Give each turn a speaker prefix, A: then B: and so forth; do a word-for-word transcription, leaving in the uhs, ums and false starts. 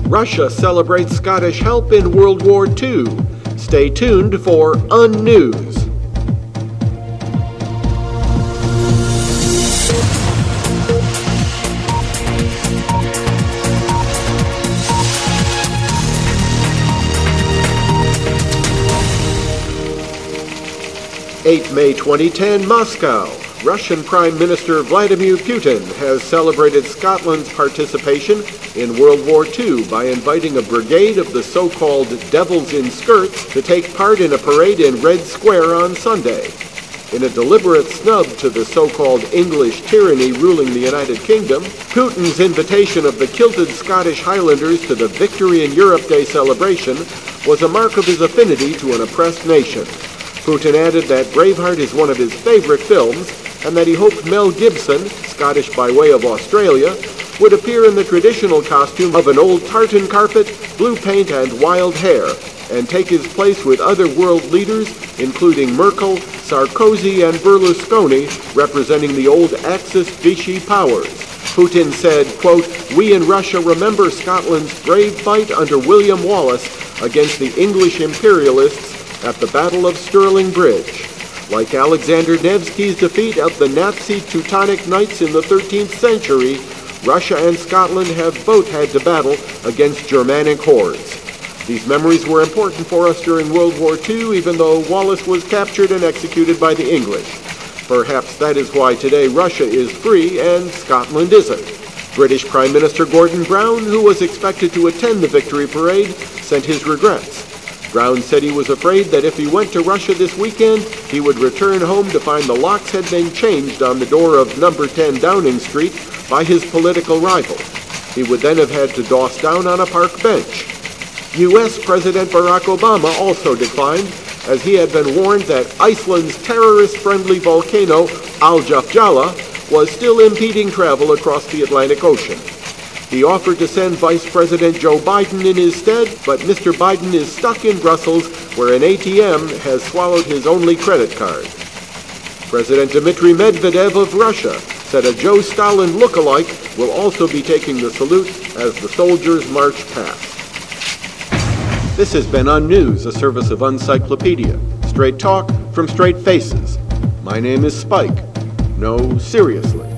A: Russia celebrates Scottish help in World War Two. Stay tuned for Unnews. eighth of May twenty ten, Moscow. Russian Prime Minister Vladimir Putin has celebrated Scotland's participation in World War Two by inviting a brigade of the so-called Devils in Skirts to take part in a parade in Red Square on Sunday. In a deliberate snub to the so-called English tyranny ruling the United Kingdom, Putin's invitation of the kilted Scottish Highlanders to the Victory in Europe Day celebration was a mark of his affinity to an oppressed nation. Putin added that Braveheart is one of his favorite films and that he hoped Mel Gibson, Scottish by way of Australia, would appear in the traditional costume of an old tartan carpet, blue paint, and wild hair, and take his place with other world leaders, including Merkel, Sarkozy, and Berlusconi, representing the old Axis Vichy powers. Putin said, quote, "We in Russia remember Scotland's brave fight under William Wallace against the English imperialists at the Battle of Stirling Bridge. Like Alexander Nevsky's defeat of the Nazi Teutonic Knights in the thirteenth century, Russia and Scotland have both had to battle against Germanic hordes. These memories were important for us during World War Two, even though Wallace was captured and executed by the English. Perhaps that is why today Russia is free and Scotland isn't." British Prime Minister Gordon Brown, who was expected to attend the Victory Parade, sent his regrets. Brown said he was afraid that if he went to Russia this weekend, he would return home to find the locks had been changed on the door of number ten Downing Street by his political rival. He would then have had to doss down on a park bench. U S President Barack Obama also declined, as he had been warned that Iceland's terrorist-friendly volcano, Al-Jafjala, was still impeding travel across the Atlantic Ocean. He offered to send Vice President Joe Biden in his stead, but Mister Biden is stuck in Brussels, where an A T M has swallowed his only credit card. President Dmitry Medvedev of Russia said a Joe Stalin look-alike will also be taking the salute as the soldiers march past. This has been Unnews, a service of Uncyclopedia. Straight talk from straight faces. My name is Spike. No, seriously.